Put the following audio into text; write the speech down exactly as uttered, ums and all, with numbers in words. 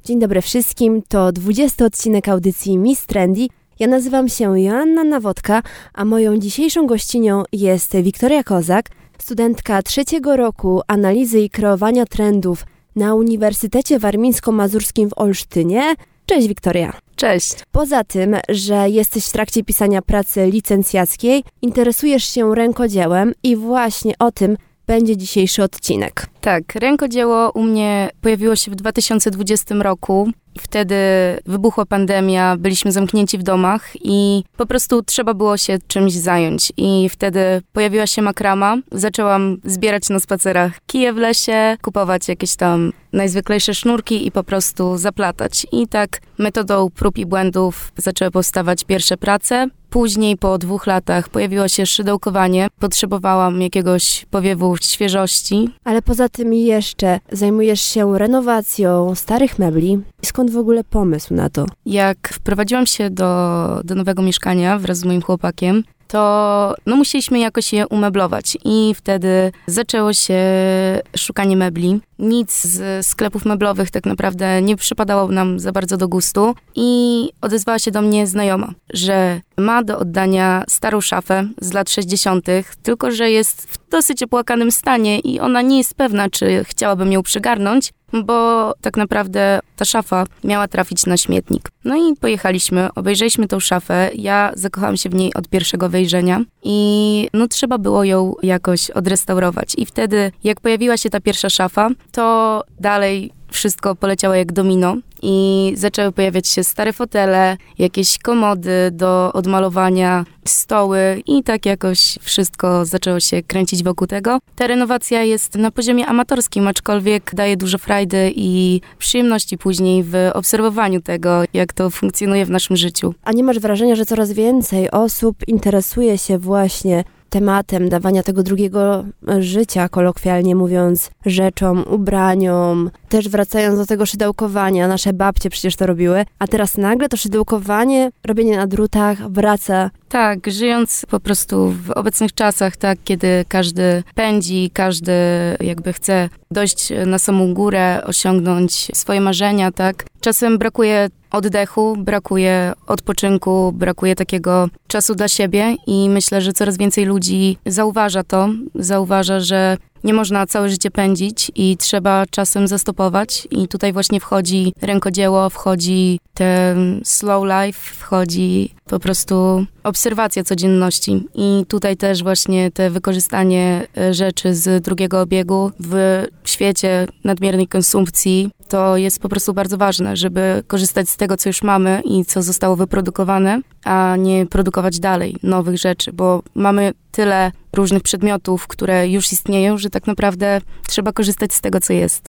Dzień dobry wszystkim, to dwudziesty odcinek audycji Miss Trendy. Ja nazywam się Joanna Nawodka, a moją dzisiejszą gościnią jest Wiktoria Kozak, studentka trzeciego roku analizy i kreowania trendów na Uniwersytecie Warmińsko-Mazurskim w Olsztynie. Cześć Wiktoria. Cześć. Poza tym, że jesteś w trakcie pisania pracy licencjackiej, interesujesz się rękodziełem i właśnie o tym będzie dzisiejszy odcinek. Tak, rękodzieło u mnie pojawiło się w dwa tysiące dwudziestym roku. Wtedy wybuchła pandemia, byliśmy zamknięci w domach i po prostu trzeba było się czymś zająć. I wtedy pojawiła się makrama. Zaczęłam zbierać na spacerach kije w lesie, kupować jakieś tam najzwyklejsze sznurki i po prostu zaplatać. I tak metodą prób i błędów zaczęły powstawać pierwsze prace. Później, po dwóch latach, pojawiło się szydełkowanie. Potrzebowałam jakiegoś powiewu świeżości. Ale poza tym jeszcze zajmujesz się renowacją starych mebli. Skąd w ogóle pomysł na to? Jak wprowadziłam się do, do nowego mieszkania wraz z moim chłopakiem, to no, musieliśmy jakoś je umeblować i wtedy zaczęło się szukanie mebli. Nic z sklepów meblowych tak naprawdę nie przypadało nam za bardzo do gustu i odezwała się do mnie znajoma, że ma do oddania starą szafę z lat sześćdziesiątych, tylko że jest w dosyć opłakanym stanie i ona nie jest pewna, czy chciałabym ją przygarnąć, bo tak naprawdę ta szafa miała trafić na śmietnik. No i pojechaliśmy, obejrzeliśmy tą szafę, ja zakochałam się w niej od pierwszego wejrzenia i no trzeba było ją jakoś odrestaurować. I wtedy, jak pojawiła się ta pierwsza szafa, to dalej wszystko poleciało jak domino i zaczęły pojawiać się stare fotele, jakieś komody do odmalowania, stoły i tak jakoś wszystko zaczęło się kręcić wokół tego. Ta renowacja jest na poziomie amatorskim, aczkolwiek daje dużo frajdy i przyjemności później w obserwowaniu tego, jak to funkcjonuje w naszym życiu. A nie masz wrażenia, że coraz więcej osób interesuje się właśnie tematem dawania tego drugiego życia, kolokwialnie mówiąc, rzeczom, ubraniom, też wracając do tego szydełkowania, nasze babcie przecież to robiły, a teraz nagle to szydełkowanie, robienie na drutach wraca. Tak, żyjąc po prostu w obecnych czasach, tak, kiedy każdy pędzi, każdy jakby chce dojść na samą górę, osiągnąć swoje marzenia, tak, czasem brakuje oddechu, brakuje odpoczynku, brakuje takiego czasu dla siebie i myślę, że coraz więcej ludzi zauważa to, zauważa, że nie można całe życie pędzić i trzeba czasem zastopować i tutaj właśnie wchodzi rękodzieło, wchodzi ten slow life, wchodzi po prostu obserwacja codzienności i tutaj też właśnie te wykorzystanie rzeczy z drugiego obiegu w świecie nadmiernej konsumpcji to jest po prostu bardzo ważne, żeby korzystać z tego, co już mamy i co zostało wyprodukowane, a nie produkować dalej nowych rzeczy, bo mamy tyle różnych przedmiotów, które już istnieją, że tak naprawdę trzeba korzystać z tego, co jest.